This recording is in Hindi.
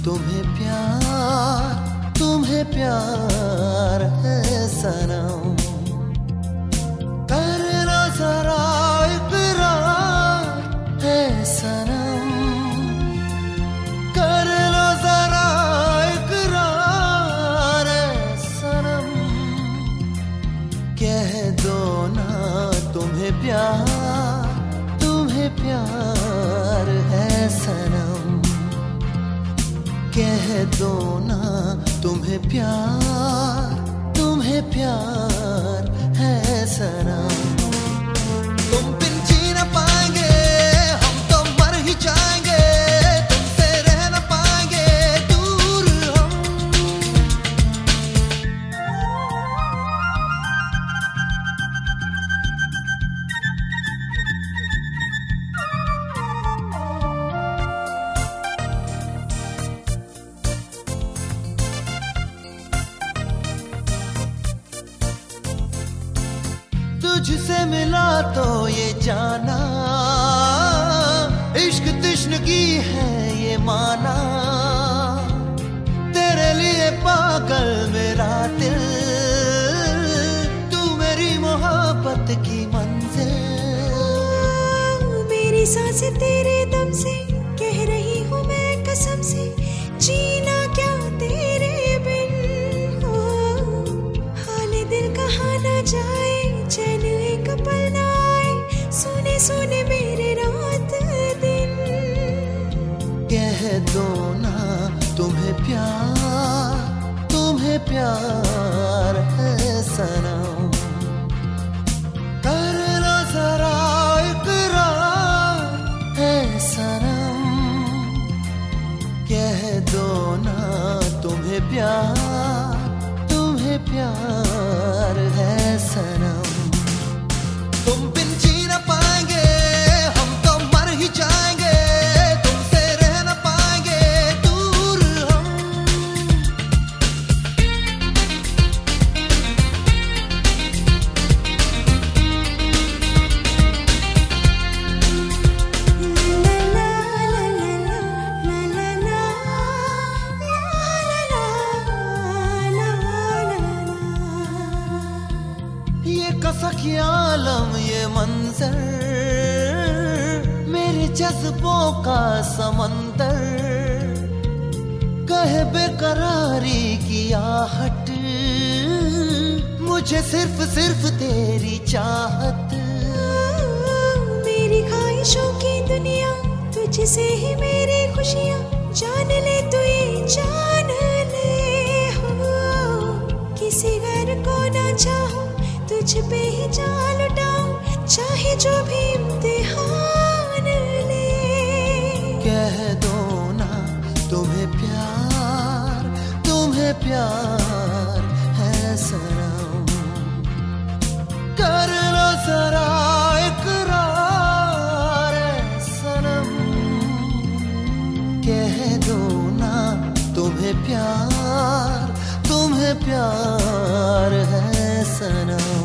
तुम्हें प्यार है सनम। करना जरा इकरार है सनम, करना जरा इकरार है सनम। कह दो ना तुम्हें प्यार है सनम। कह दो ना तुम्हें प्यार है सनम। तुम बिन जी न पाएंगे, हम तो मर ही जाएंगे, तुमसे रह न पाएंगे दूर हम। तुझसे मिला तो ये जाना, इश्क तश्नगी है ये माना। तेरे लिए पागल मेरा दिल, तू मेरी मोहब्बत की मंजिल। मेरी सांसें तेरे दम से, कह रही हूँ मैं कसम से, जीना क्या तेरे बिन हो। हाल दिल कहा ना जाए, चैन एक पल ना आए, सुने सुने मेरे रात दिन। कह दो ना तुम्हें प्यार है सनम। करना जरा इकरार है सनम। कह दो ना तुम्हें प्यार है सनम। तुम बिन जी न पाएंगे, हम तो मर ही जाएंगे, तुमसे रह न पाएंगे दूर हम। ये कसक ये आलम ये मंजर, मेरे जज्बों का समंदर। कहे बेकरारी की आहट, मुझे सिर्फ तेरी चाहत। मेरी ख्वाहिशों की दुनिया, तुझसे ही मेरी खुशियाँ, जान ले तू ये जान ले हो। किसी घर को ना चाहो, तुझ पे ही जान लुटाऊं, चाहे जो भी इम्तिहान ले। कह दो ना तुम्हें प्यार है सनम। करना जरा इकरार है सनम। कह दो ना तुम्हें प्यार है सनम।